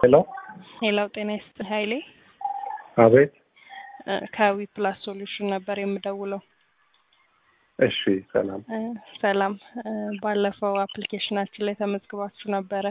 ሄሎ ሄሎ ጤና ይስጥልኝ ኃይሌ አቤት ከዊ ፕላስ ሶሉሽን ነበር የምደውለው። እሺ ሰላም ሰላም ባለፈው አፕሊኬሽናችን ላይ ተመዝግባችሁ ነበረ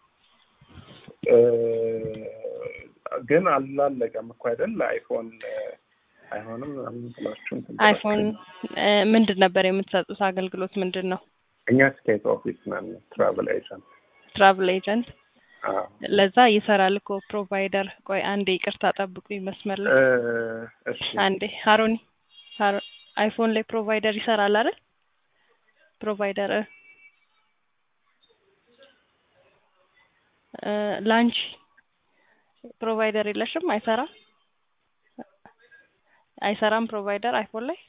ግን አላለቀም እኮ አይደል? አይፎን አይሆንም አምጥላችሁ አይፎን ምንድን ነበር የምትሰጡት አገልግሎት ምንድነው? እኛ ስቴት ኦፊስ ነን ትራቨል ኤጀንት ለዛ ይሰራል እኮ ፕሮቫይደር። ቆይ አንዴ ይቅርታ ጠብቁ ይመስመር እሺ አንዴ ሃሮኒ አይፎን ላይ ፕሮቫይደር ይሰራል አይደል? ፕሮቫይደር ላንች ፕሮቫይደር የለሽም? አይሰራም ፕሮቫይደር አይፎን ላይ።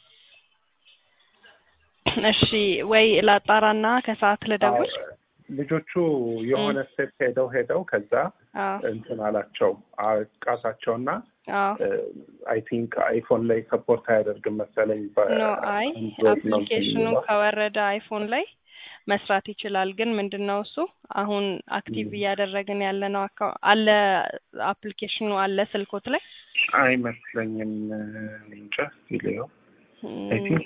እሺ ወይ ላጣራና ከሰዓት ልደውል። ልጆቹ የሆነ ስቴፕ ሄደው ከዛ እንትን አላቸው አቃታቸውና አይ ቲንክ አይፎን ላይ ሰፖርት አያደርግም መሰለኝ። አይ አፕሊኬሽኑ ከወረደ አይፎን ላይ መስራት ይችላል። ግን ምንድነው እሱ አሁን አክቲቭ እያደረግን ያለነው አለ አፕሊኬሽኑ አለ ስልኮት ላይ አይመስለኝም እንጃ ይለው አይ ቲንክ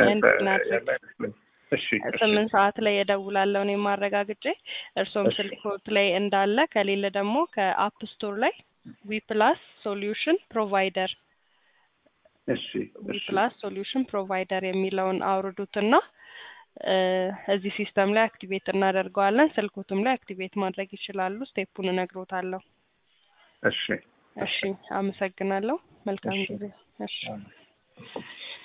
እሺ 8 ሰዓት ላይ እደውላለሁ እኔ ማረጋግጬ እርሶም ስልኮት ላይ እንዳለ ከሌለ ደግሞ ከአፕ ስቶር ላይ ዊ ፕላስ ሶሉሽን ፕሮቫይደር ዊ ፕላስ ሶሉሽን ፕሮቫይደር የሚለውን አውርዱትና እዚህ ሲስተም ላይ አክቲቬት እናደርገዋለን። ስልኮቱም ላይ አክቲቬት ማድረግ ይችላሉ። ስቴፑን እነግሮታለሁ። እሺ አመሰግናለሁ። መልካም ጊዜ። እሺ